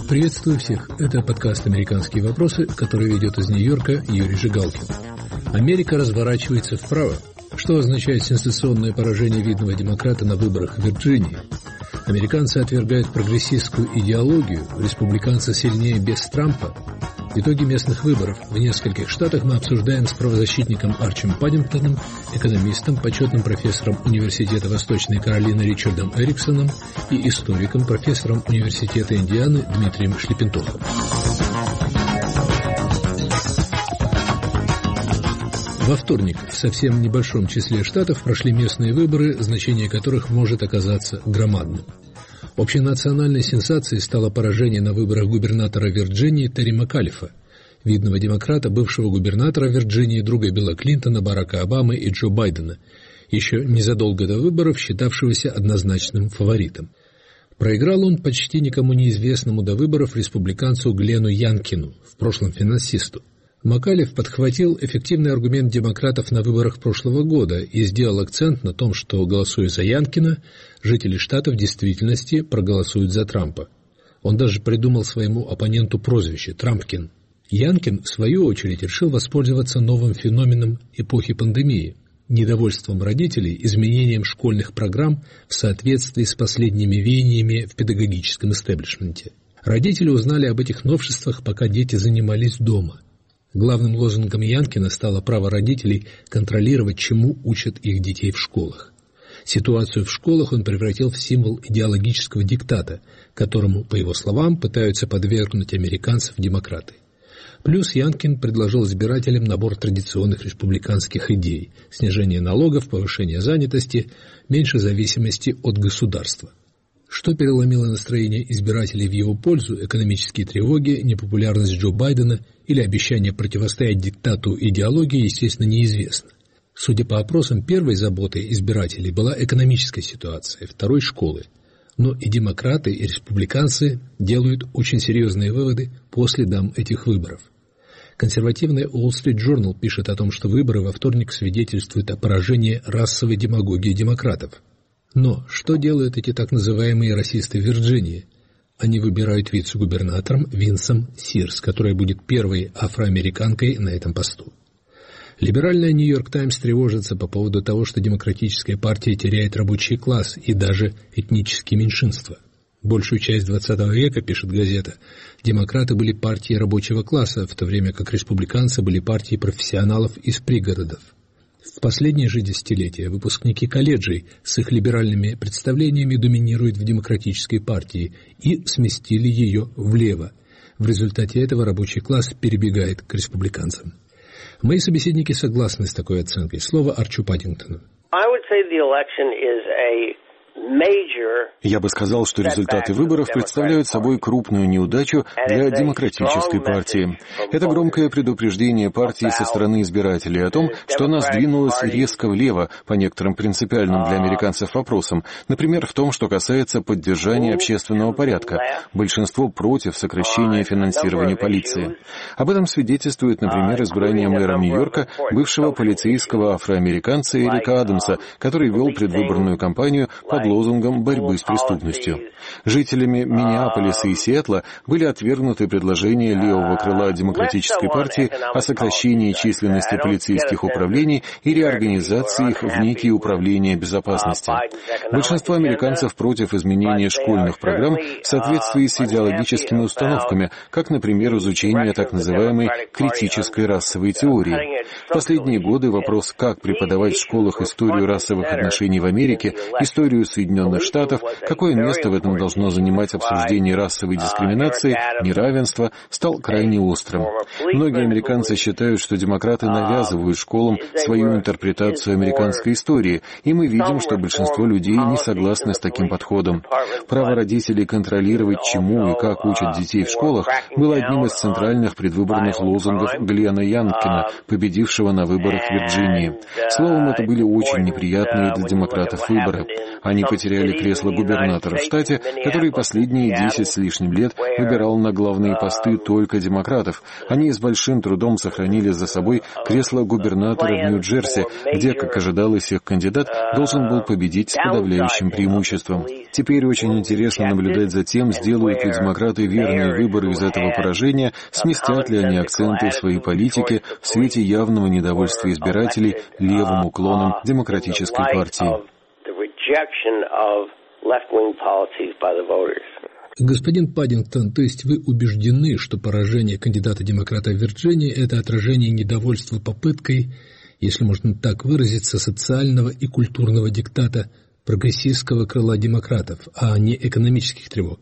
Приветствую всех. Это подкаст «Американские вопросы», который ведет из Нью-Йорка Юрий Жигалкин. Америка разворачивается вправо. Что означает сенсационное поражение видного демократа на выборах в Вирджинии? Американцы отвергают прогрессистскую идеологию, республиканцы сильнее без Трампа. Итоги местных выборов в нескольких штатах мы обсуждаем с правозащитником Арчем Паддингтоном, экономистом, почетным профессором Университета Восточной Каролины Ричардом Эриксоном и историком, профессором Университета Индианы Дмитрием Шлепентухом. Во вторник в совсем небольшом числе штатов прошли местные выборы, значение которых может оказаться громадным. Общенациональной сенсацией стало поражение на выборах губернатора Вирджинии Терри Макалифа, видного демократа, бывшего губернатора Вирджинии, друга Билла Клинтона, Барака Обамы и Джо Байдена, еще незадолго до выборов считавшегося однозначным фаворитом. Проиграл он почти никому неизвестному до выборов республиканцу Глену Янкину, в прошлом финансисту. Макалиф подхватил эффективный аргумент демократов на выборах прошлого года и сделал акцент на том, что, голосуя за Янкина, жители штата в действительности проголосуют за Трампа. Он даже придумал своему оппоненту прозвище «Трампкин». Янкин, в свою очередь, решил воспользоваться новым феноменом эпохи пандемии – недовольством родителей изменением школьных программ в соответствии с последними веяниями в педагогическом истеблишменте. Родители узнали об этих новшествах, пока дети занимались дома. Главным лозунгом Янкина стало право родителей контролировать, чему учат их детей в школах. Ситуацию в школах он превратил в символ идеологического диктата, которому, по его словам, пытаются подвергнуть американцев-демократы. Плюс Янкин предложил избирателям набор традиционных республиканских идей – снижение налогов, повышение занятости, меньше зависимости от государства. Что переломило настроение избирателей в его пользу, экономические тревоги, непопулярность Джо Байдена или обещание противостоять диктату идеологии, естественно, неизвестно. Судя по опросам, первой заботой избирателей была экономическая ситуация, второй – школы. Но и демократы, и республиканцы делают очень серьезные выводы по следам этих выборов. Консервативная Wall Street Journal пишет о том, что выборы во вторник свидетельствуют о поражении расовой демагогии демократов. Но что делают эти так называемые расисты в Вирджинии? Они выбирают вице-губернатором Винсом Сирс, которая будет первой афроамериканкой на этом посту. Либеральная «Нью-Йорк Таймс» тревожится по поводу того, что демократическая партия теряет рабочий класс и даже этнические меньшинства. Большую часть XX века, пишет газета, демократы были партией рабочего класса, в то время как республиканцы были партией профессионалов из пригородов. В последние же десятилетия выпускники колледжей с их либеральными представлениями доминируют в демократической партии и сместили ее влево. В результате этого рабочий класс перебегает к республиканцам. Мои собеседники согласны с такой оценкой. Слово Арчу Паддингтону. Я бы сказал, что результаты выборов представляют собой крупную неудачу для демократической партии. Это громкое предупреждение партии со стороны избирателей о том, что она сдвинулась резко влево по некоторым принципиальным для американцев вопросам, например, в том, что касается поддержания общественного порядка. Большинство против сокращения финансирования полиции. Об этом свидетельствует, например, избрание мэром Нью-Йорка бывшего полицейского афроамериканца Эрика Адамса, который вел предвыборную кампанию под лозунгом борьбы с преступностью. Жителями Миннеаполиса и Сиэтла были отвергнуты предложения левого крыла Демократической партии о сокращении численности полицейских управлений и реорганизации их в некие управления безопасности. Большинство американцев против изменения школьных программ в соответствии с идеологическими установками, как, например, изучение так называемой критической расовой теории. В последние годы вопрос, как преподавать в школах историю расовых отношений в Америке, историю Соединенных Штатов, какое место в этом должно занимать обсуждение расовой дискриминации, неравенства, стал крайне острым. Многие американцы считают, что демократы навязывают школам свою интерпретацию американской истории, и мы видим, что большинство людей не согласны с таким подходом. Право родителей контролировать, чему и как учат детей в школах, было одним из центральных предвыборных лозунгов Глена Янкина, победившего на выборах в Вирджинии. Словом, это были очень неприятные для демократов выборы. Они Они потеряли кресло губернатора в штате, который последние 10 с лишним лет выбирал на главные посты только демократов. Они с большим трудом сохранили за собой кресло губернатора в Нью-Джерси, где, как ожидалось, их кандидат должен был победить с подавляющим преимуществом. Теперь очень интересно наблюдать за тем, сделают ли демократы верные выборы из этого поражения, сместят ли они акценты в своей политике в свете явного недовольства избирателей левым уклоном демократической партии. Господин Паддингтон, то есть вы убеждены, что поражение кандидата-демократа в Вирджинии – это отражение недовольства попыткой, если можно так выразиться, социального и культурного диктата прогрессивского крыла демократов, а не экономических тревог?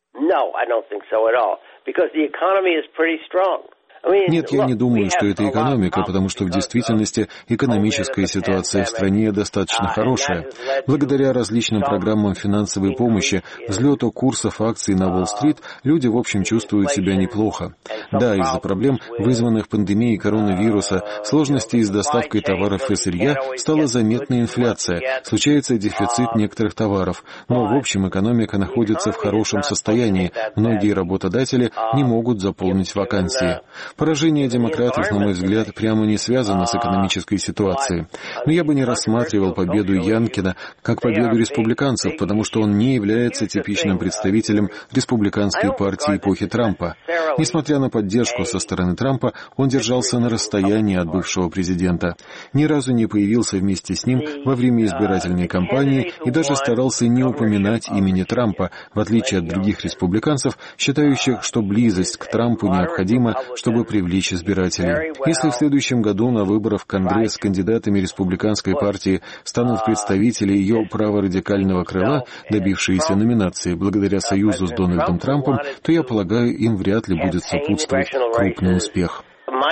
Нет, я не думаю, что это экономика, потому что в действительности экономическая ситуация в стране достаточно хорошая. Благодаря различным программам финансовой помощи, взлету курсов акций на Уолл-стрит, люди в общем чувствуют себя неплохо. Да, из-за проблем, вызванных пандемией коронавируса, сложностей с доставкой товаров и сырья, стала заметна инфляция, случается дефицит некоторых товаров, но в общем экономика находится в хорошем состоянии, многие работодатели не могут заполнить вакансии. Поражение демократов, на мой взгляд, прямо не связано с экономической ситуацией. Но я бы не рассматривал победу Янкина как победу республиканцев, потому что он не является типичным представителем республиканской партии эпохи Трампа. Несмотря на поддержку со стороны Трампа, он держался на расстоянии от бывшего президента. Ни разу не появился вместе с ним во время избирательной кампании и даже старался не упоминать имени Трампа, в отличие от других республиканцев, считающих, что близость к Трампу необходима, чтобы привлечь избирателей. Если в следующем году на выборах в Конгресс кандидатами республиканской партии станут представители ее праворадикального крыла, добившиеся номинации благодаря союзу с Дональдом Трампом, то, я полагаю, им вряд ли будет сопутствовать крупный успех.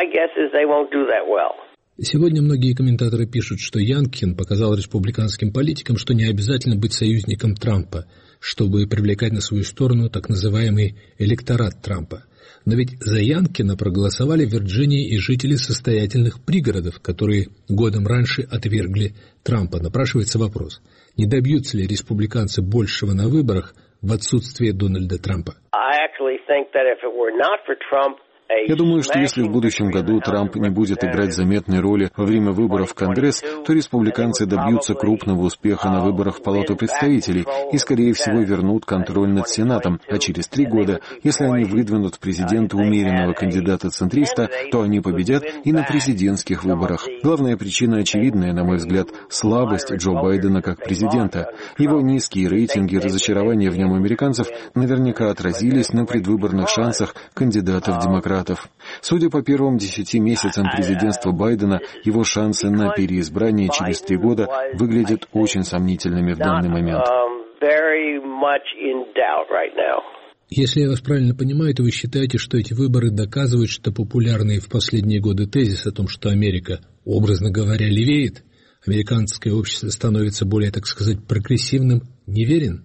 Сегодня многие комментаторы пишут, что Янкин показал республиканским политикам, что не обязательно быть союзником Трампа, чтобы привлекать на свою сторону так называемый электорат Трампа. Но ведь за Янкина проголосовали в Вирджинии и жители состоятельных пригородов, которые годом раньше отвергли Трампа. Напрашивается вопрос, не добьются ли республиканцы большего на выборах в отсутствие Дональда Трампа? Я думаю, что если в будущем году Трамп не будет играть заметной роли во время выборов в Конгресс, то республиканцы добьются крупного успеха на выборах в Палату представителей и, скорее всего, вернут контроль над Сенатом, а через 3 года, если они выдвинут в президенты умеренного кандидата-центриста, то они победят и на президентских выборах. Главная причина очевидная, на мой взгляд, слабость Джо Байдена как президента. Его низкие рейтинги и разочарование в нем американцев наверняка отразились на предвыборных шансах кандидатов-демократов. Судя по первым 10 месяцам президентства Байдена, его шансы на переизбрание через 3 года выглядят очень сомнительными в данный момент. Если я вас правильно понимаю, то вы считаете, что эти выборы доказывают, что популярный в последние годы тезис о том, что Америка, образно говоря, левеет, американское общество становится более, так сказать, прогрессивным, неверен?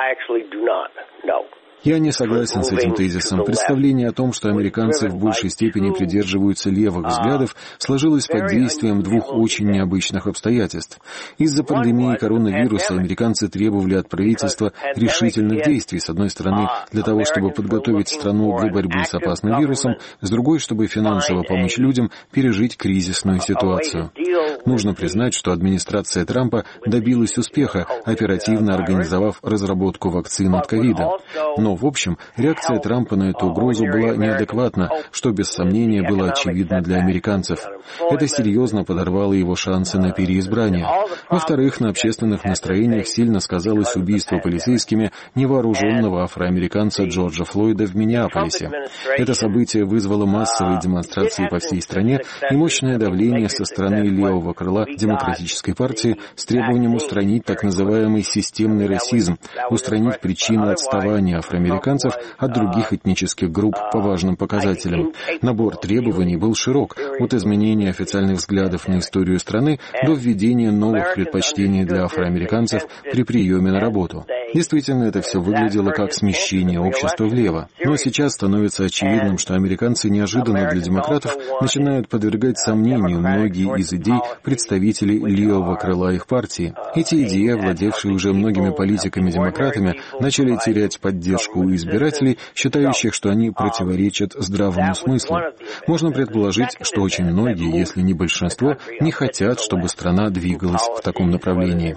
Я не согласен с этим тезисом. Представление о том, что американцы в большей степени придерживаются левых взглядов, сложилось под действием 2 очень необычных обстоятельств. Из-за пандемии коронавируса американцы требовали от правительства решительных действий, с одной стороны, для того, чтобы подготовить страну для борьбы с опасным вирусом, с другой, чтобы финансово помочь людям пережить кризисную ситуацию. Нужно признать, что администрация Трампа добилась успеха, оперативно организовав разработку вакцин от ковида. Но, в общем, реакция Трампа на эту угрозу была неадекватна, что без сомнения было очевидно для американцев. Это серьезно подорвало его шансы на переизбрание. Во-вторых, на общественных настроениях сильно сказалось убийство полицейскими невооруженного афроамериканца Джорджа Флойда в Миннеаполисе. Это событие вызвало массовые демонстрации по всей стране и мощное давление со стороны левого крыла Демократической партии с требованием устранить так называемый системный расизм, устранить причины отставания афроамериканцев от других этнических групп по важным показателям. Набор требований был широк, от изменения официальных взглядов на историю страны до введения новых предпочтений для афроамериканцев при приеме на работу. Действительно, это все выглядело как смещение общества влево. Но сейчас становится очевидным, что американцы неожиданно для демократов начинают подвергать сомнению многие из идей представителей левого крыла их партии. Эти идеи, овладевшие уже многими политиками-демократами, начали терять поддержку у избирателей, считающих, что они противоречат здравому смыслу. Можно предположить, что очень многие, если не большинство, не хотят, чтобы страна двигалась в таком направлении.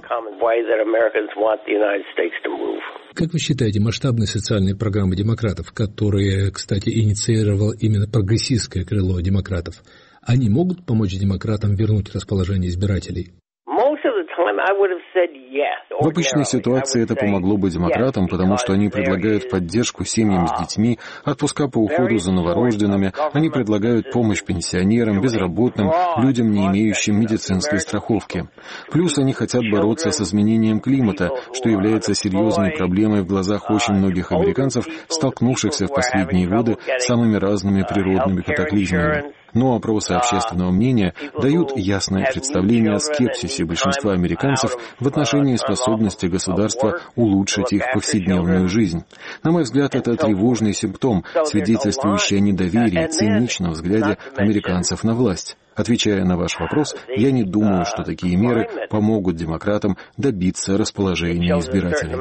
Как вы считаете, масштабные социальные программы демократов, которые, кстати, инициировало именно прогрессистское крыло демократов, они могут помочь демократам вернуть расположение избирателей? В обычной ситуации это помогло бы демократам, потому что они предлагают поддержку семьям с детьми, отпуска по уходу за новорожденными, они предлагают помощь пенсионерам, безработным, людям, не имеющим медицинской страховки. Плюс они хотят бороться с изменением климата, что является серьезной проблемой в глазах очень многих американцев, столкнувшихся в последние годы с самыми разными природными катаклизмами. Но опросы общественного мнения дают ясное представление о скепсисе большинства американцев в отношении способности государства улучшить их повседневную жизнь. На мой взгляд, это тревожный симптом, свидетельствующий о недоверии, циничном взгляде американцев на власть. Отвечая на ваш вопрос, я не думаю, что такие меры помогут демократам добиться расположения избирателей.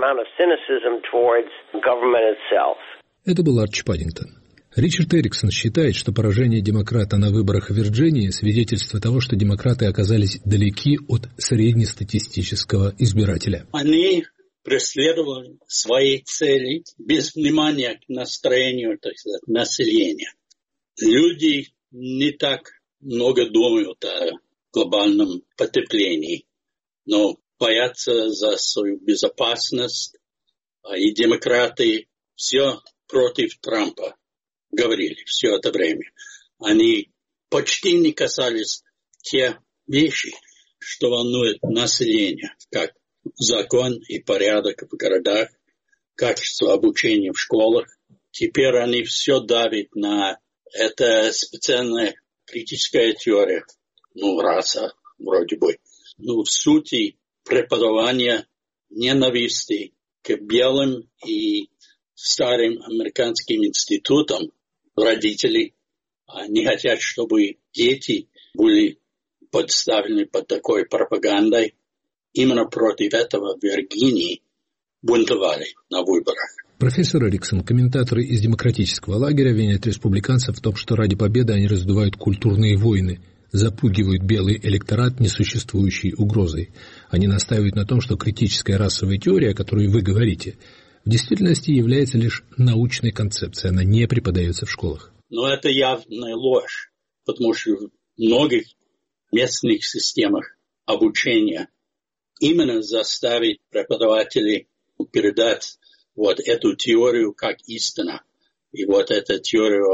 Это был Арчи Паддингтон. Ричард Эриксон считает, что поражение демократа на выборах в Вирджинии – свидетельство того, что демократы оказались далеки от среднестатистического избирателя. Они преследовали свои цели без внимания к настроению, так сказать, населения. Люди не так много думают о глобальном потеплении, но боятся за свою безопасность, и демократы все против Трампа говорили все это время. Они почти не касались тех вещей, что волнует население, как закон и порядок в городах, качество обучения в школах. Теперь они все давят на это специальная критическая теория, раса вроде бы. В сути преподавания ненависти к белым и старым американским институтам. Родители не хотят, чтобы дети были подставлены под такой пропагандой. Именно против этого в Виргинии бунтовали на выборах. Профессор Эриксон, комментаторы из демократического лагеря винят республиканцев в том, что ради победы они раздувают культурные войны, запугивают белый электорат несуществующей угрозой. Они настаивают на том, что критическая расовая теория, о которой вы говорите, в действительности является лишь научной концепцией, она не преподается в школах. Но это явная ложь, потому что в многих местных системах обучения именно заставить преподавателей передать эту теорию как истина. И эту теорию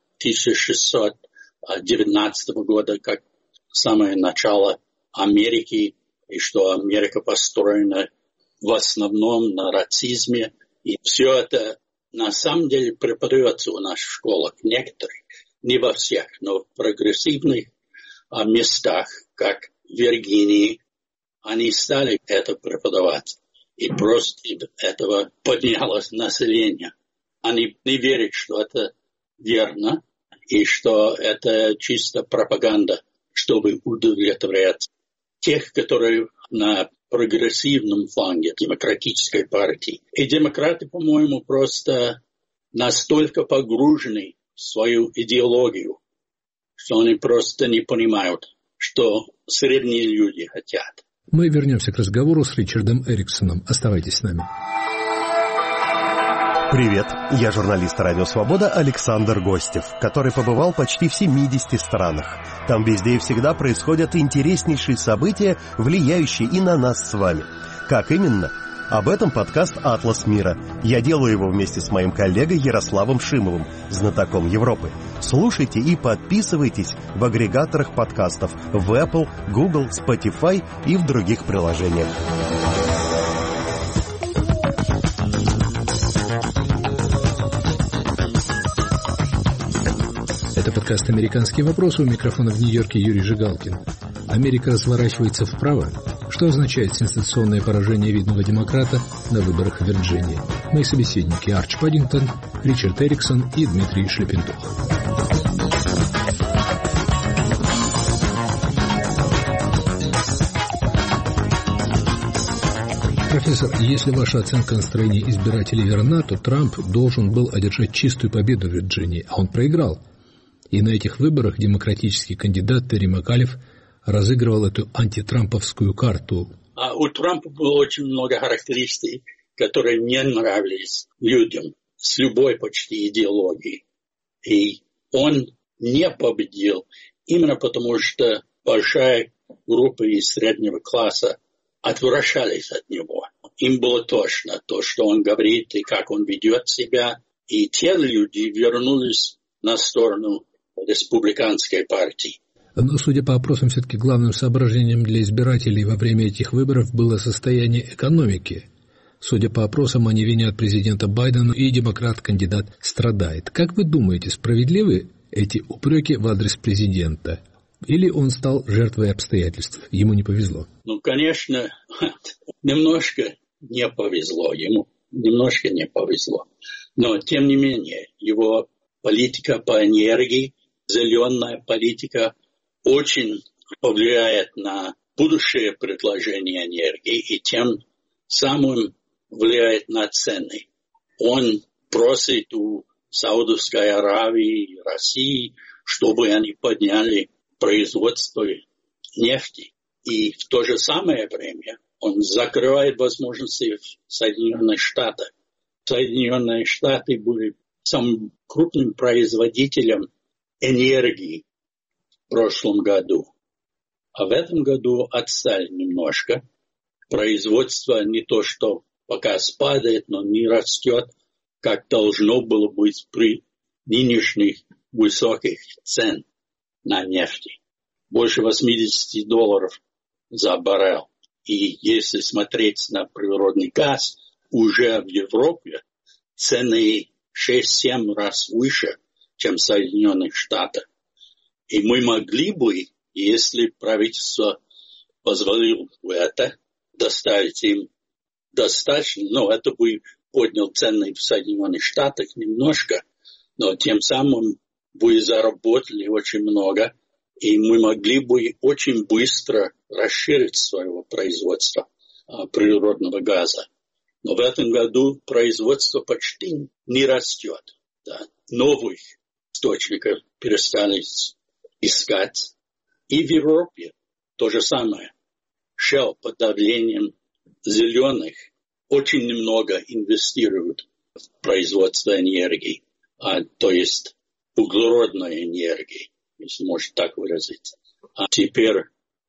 1619 года как самое начало Америки, и что Америка построена в основном на расизме. И все это на самом деле преподается у нас в школах. Некоторых, не во всех, но в прогрессивных местах, как в Виргинии, они стали это преподавать. И против этого поднялось население. Они не верят, что это верно, и что это чисто пропаганда, чтобы удовлетворять тех, которые на прогрессивном фланге демократической партии. И демократы, по-моему, просто настолько погружены в свою идеологию, что они просто не понимают, что средние люди хотят. Мы вернемся к разговору с Ричардом Эриксоном. Оставайтесь с нами. Привет, я журналист «Радио Свобода» Александр Гостев, который побывал почти в 70 странах. Там везде и всегда происходят интереснейшие события, влияющие и на нас с вами. Как именно? Об этом подкаст «Атлас мира». Я делаю его вместе с моим коллегой Ярославом Шимовым, знатоком Европы. Слушайте и подписывайтесь в агрегаторах подкастов в Apple, Google, Spotify и в других приложениях. Это подкаст «Американские вопросы». У микрофона в Нью-Йорке Юрий Жигалкин. Америка разворачивается вправо. Что означает сенсационное поражение видного демократа на выборах в Вирджинии? Мои собеседники Арч Паддингтон, Ричард Эриксон и Дмитрий Шлепентух. Профессор, если ваша оценка настроения избирателей верна, то Трамп должен был одержать чистую победу в Вирджинии, а он проиграл. И на этих выборах демократический кандидат Терри Макалиф разыгрывал эту антитрамповскую карту. А у Трампа было очень много характеристик, которые не нравились людям с любой почти идеологией. И он не победил именно потому, что большая группа из среднего класса отвращались от него. Им было точно то, что он говорит и как он ведет себя. И те люди вернулись на сторону республиканской партии. Но, судя по опросам, все-таки главным соображением для избирателей во время этих выборов было состояние экономики. Судя по опросам, они винят президента Байдена, и демократ-кандидат страдает. Как вы думаете, справедливы эти упреки в адрес президента? Или он стал жертвой обстоятельств? Ему не повезло? Конечно, немножко не повезло. Ему немножко не повезло. Но, тем не менее, его политика по энергии, зеленая политика, очень повлияет на будущее предложение энергии и тем самым влияет на цены. Он просит у Саудовской Аравии и России, чтобы они подняли производство нефти. И в то же самое время он закрывает возможности в Соединенных Штатах. Соединенные Штаты были самым крупным производителем энергии в прошлом году. А в этом году отстали немножко. Производство не то, что пока спадает, но не растет, как должно было быть при нынешних высоких цен на нефти. Больше $80 за баррель. И если смотреть на природный газ, уже в Европе цены 6-7 раз выше, чем в Соединенных Штатах. И мы могли бы, если правительство позволило бы это, доставить им достаточно, но это бы поднял цены в Соединенных Штатах немножко, но тем самым бы заработали очень много, и мы могли бы очень быстро расширить своего производства природного газа. Но в этом году производство почти не растет. Да. Новых источников перестали искать. И в Европе то же самое. Shell под давлением зеленых очень немного инвестируют в производство энергии, то есть углеродной энергии, если можно так выразиться. А теперь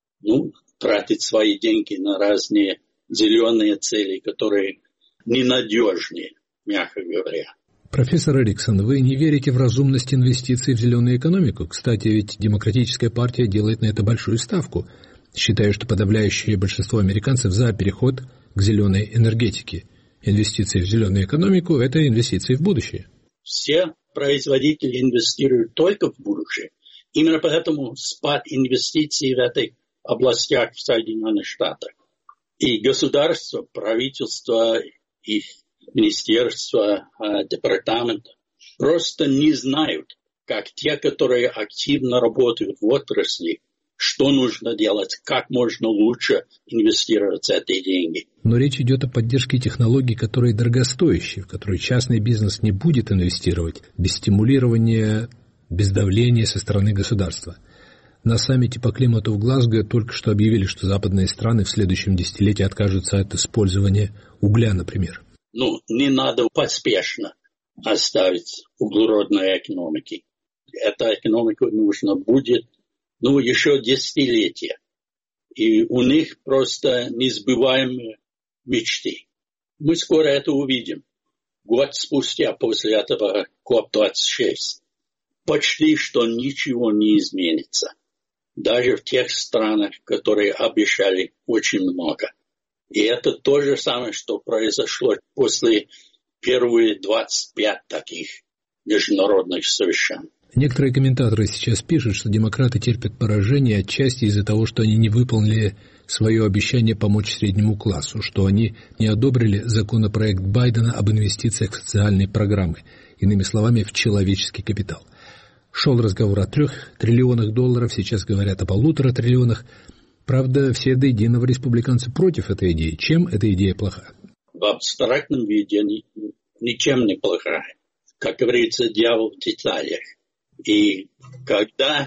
тратить свои деньги на разные зеленые цели, которые ненадежнее, мягко говоря. Профессор Эриксон, вы не верите в разумность инвестиций в зеленую экономику? Кстати, ведь Демократическая партия делает на это большую ставку. Считаю, что подавляющее большинство американцев за переход к зеленой энергетике. Инвестиции в зеленую экономику – это инвестиции в будущее. Все производители инвестируют только в будущее. Именно поэтому спад инвестиций в этой областях в Соединенных Штатах. И государство, правительство, их министерства, департамента просто не знают, как те, которые активно работают в отрасли, что нужно делать, как можно лучше инвестировать эти деньги. Но речь идет о поддержке технологий, которые дорогостоящие, в которые частный бизнес не будет инвестировать без стимулирования, без давления со стороны государства. На саммите по климату в Глазго только что объявили, что западные страны в следующем десятилетии откажутся от использования угля, например. Не надо поспешно оставить углеродной экономики. Эта экономика нужна будет, еще десятилетия. И у них просто несбываемые мечты. Мы скоро это увидим. Год спустя после этого КОП-26. Почти что ничего не изменится. Даже в тех странах, которые обещали очень много. И это то же самое, что произошло после первых 25 таких международных совещаний. Некоторые комментаторы сейчас пишут, что демократы терпят поражение отчасти из-за того, что они не выполнили свое обещание помочь среднему классу, что они не одобрили законопроект Байдена об инвестициях в социальные программы, иными словами, в человеческий капитал. Шел разговор о $3 триллионах, сейчас говорят о $1,5 триллиона. Правда, все до единого республиканцы против этой идеи. Чем эта идея плоха? В абстрактном виде ничем не плохая. Как говорится, дьявол в деталях. И когда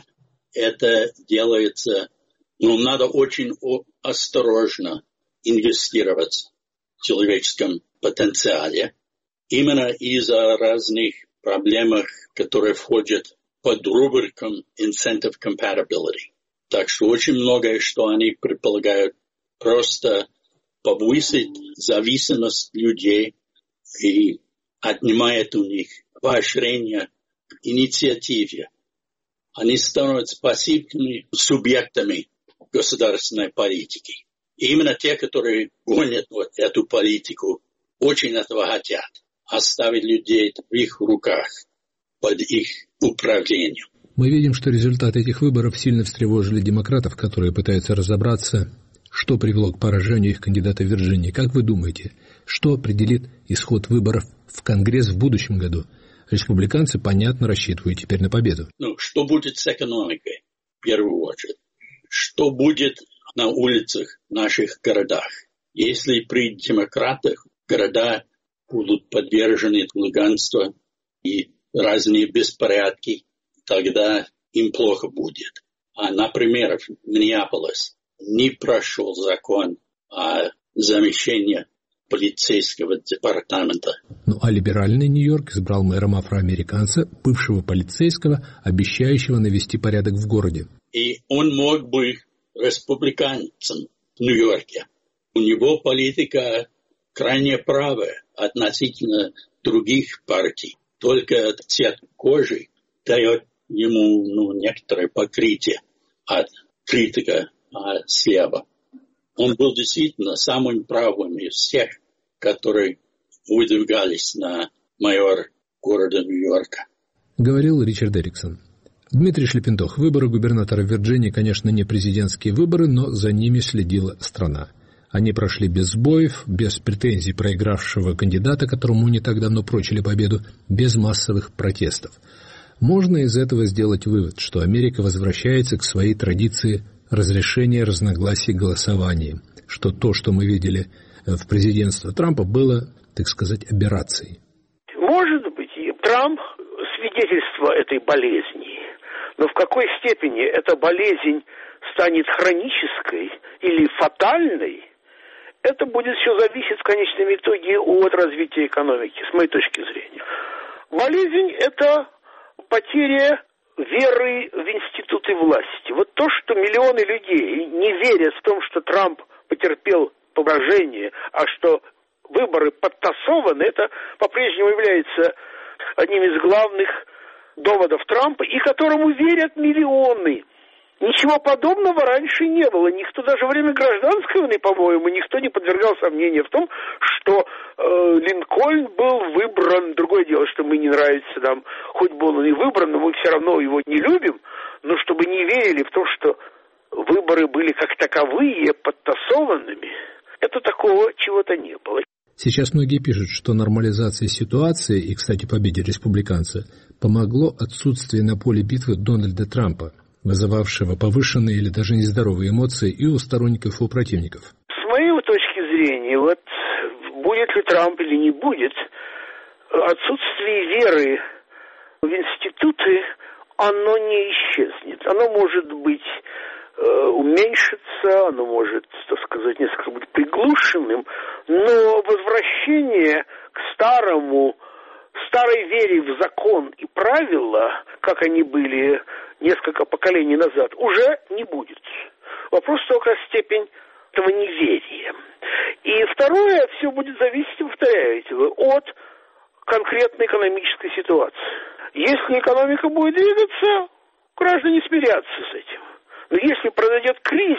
это делается, надо очень осторожно инвестировать в человеческом потенциале. Именно из-за разных проблем, которые входят под рубриком Incentive Compatibility. Так что очень многое, что они предполагают, просто повысить зависимость людей и отнимает у них поощрение к инициативе. Они становятся пассивными субъектами государственной политики. И именно те, которые гонят эту политику, очень этого хотят. Оставить людей в их руках, под их управлением. Мы видим, что результаты этих выборов сильно встревожили демократов, которые пытаются разобраться, что привело к поражению их кандидата в Вирджинии. Как вы думаете, что определит исход выборов в Конгресс в будущем году? Республиканцы, понятно, рассчитывают теперь на победу. Что будет с экономикой, в первую очередь? Что будет на улицах в наших городах? Если при демократах города будут подвержены хулиганству и разные беспорядки, тогда им плохо будет. Например, в Миннеаполис не прошел закон о замещении полицейского департамента. А либеральный Нью-Йорк избрал мэром афроамериканца, бывшего полицейского, обещающего навести порядок в городе. И он мог быть республиканцем в Нью-Йорке. У него политика крайне правая относительно других партий. Только цвет кожи дает ему некоторое покрытие от критика слева. Он был действительно самым правым из всех, которые выдвигались на майор города Нью-Йорка. Говорил Ричард Эриксон. Дмитрий Шлепентох. Выборы губернатора Вирджинии, конечно, не президентские выборы, но за ними следила страна. Они прошли без сбоев, без претензий проигравшего кандидата, которому не так давно прочили победу, без массовых протестов. Можно из этого сделать вывод, что Америка возвращается к своей традиции разрешения разногласий голосованием, что то, что мы видели в президентстве Трампа, было, так сказать, аберрацией. Может быть, и Трамп свидетельство этой болезни, но в какой степени эта болезнь станет хронической или фатальной, это будет все зависеть в конечном итоге от развития экономики, с моей точки зрения. Болезнь – это потеря веры в институты власти. Вот то, что миллионы людей не верят в том, что Трамп потерпел поражение, а что выборы подтасованы, это по-прежнему является одним из главных доводов Трампа, и которому верят миллионы. Ничего подобного раньше не было. Никто, даже во время гражданской войны, по-моему, никто не подвергал сомнения в том, что Линкольн был выбран. Другое дело, что мы не нравится нам, хоть был он и выбран, но мы все равно его не любим. Но чтобы не верили в то, что выборы были как таковые подтасованными, это такого чего-то не было. Сейчас многие пишут, что нормализация ситуации и, кстати, победе республиканца помогло отсутствие на поле битвы Дональда Трампа, вызывавшего повышенные или даже нездоровые эмоции и у сторонников, и у противников. С моей точки зрения, будет ли Трамп или не будет, отсутствие веры в институты, оно не исчезнет. Оно может быть уменьшиться, оно может, так сказать, несколько быть приглушенным, но возвращение к старой вере в закон и правила, как они были несколько поколений назад, уже не будет. Вопрос только степень этого неверия. И второе, все будет зависеть, повторяете вы, от конкретной экономической ситуации. Если экономика будет двигаться, граждане смирятся с этим. Но если произойдет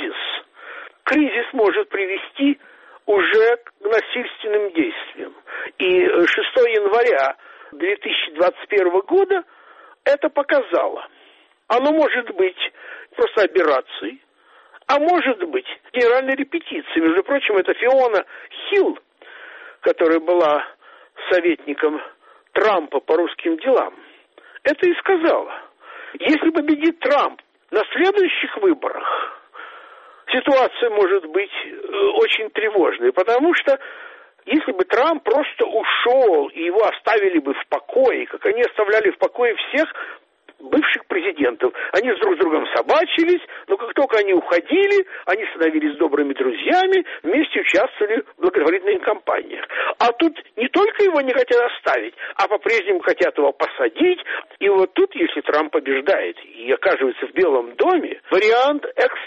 кризис может привести уже к насильственным действиям. И 6 января 2021 года это показало. Оно может быть просто аберрацией, А может быть, генеральной репетиции. Между прочим, это Фиона Хилл, которая была советником Трампа по русским делам, это и сказала. Если победит Трамп на следующих выборах, ситуация может быть очень тревожной, потому что если бы Трамп просто ушел и его оставили бы в покое, как они оставляли в покое всех бывших президентов, они друг с другом собачились, но как только они уходили, они становились добрыми друзьями, вместе участвовали в благотворительных кампаниях. А тут не только его не хотят оставить, а по-прежнему хотят его посадить. И вот тут, если Трамп побеждает и оказывается в Белом доме, вариант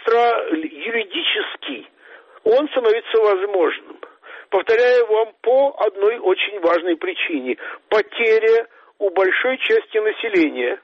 экстра-юридический, он становится возможным. Повторяю вам по одной очень важной причине. Потеря у большой части населения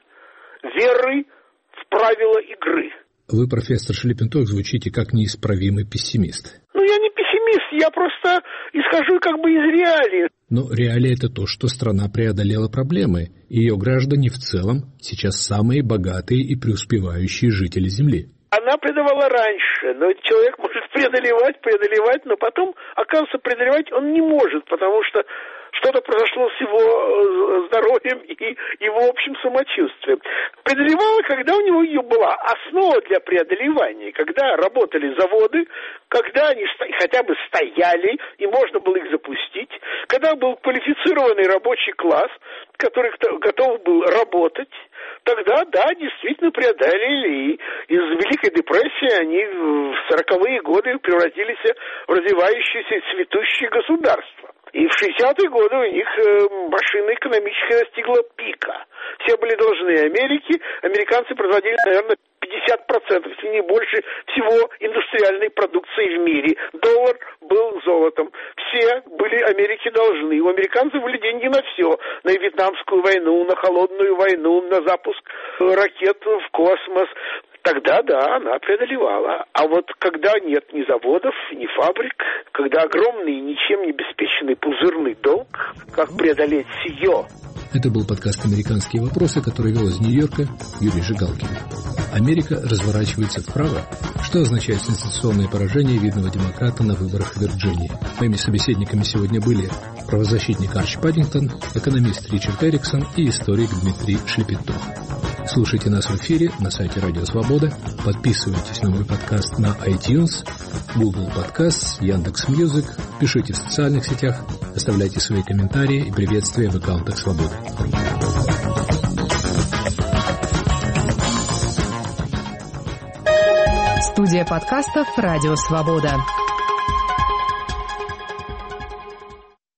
веры в правила игры. Вы, профессор Шлиппентойх, звучите как неисправимый пессимист. Я не пессимист, я просто исхожу как бы из реалий. Но реалия — это то, что страна преодолела проблемы, и ее граждане в целом сейчас самые богатые и преуспевающие жители Земли. Она преодолевала раньше, но человек может преодолевать, но потом, оказывается, преодолевать он не может, потому что что-то произошло с его здоровьем и его общим самочувствием. Преодолевала, когда у него ее была основа для преодолевания, когда работали заводы, когда они хотя бы стояли, и можно было их запустить, когда был квалифицированный рабочий класс, который готов был работать, тогда, да, действительно преодолели, и из Великой депрессии они в 40-е годы превратились в развивающееся цветущее государство. И в 60-е годы у них машина экономическая достигла пика. Все были должны Америке, американцы производили, наверное, 50%, если не больше, всего индустриальной продукции в мире. Доллар был золотом. Все были Америке должны. У американцев были деньги на все. На Вьетнамскую войну, на холодную войну, на запуск ракет в космос. Тогда, да, она преодолевала. А вот когда нет ни заводов, ни фабрик, когда огромный, ничем не обеспеченный пузырный долг, как преодолеть сие? Это был подкаст «Американские вопросы», который вел из Нью-Йорка Юрий Жигалкин. Америка разворачивается вправо, что означает сенсационное поражение видного демократа на выборах в Вирджинии. Моими собеседниками сегодня были правозащитник Арч Паддингтон, экономист Ричард Эриксон и историк Дмитрий Шлиппентойх. Слушайте нас в эфире на сайте Радио Свобода, подписывайтесь на мой подкаст на iTunes, Google Podcasts, Яндекс.Мьюзик, пишите в социальных сетях, оставляйте свои комментарии и приветствия в аккаунтах Свободы. Студия подкастов «Радио Свобода».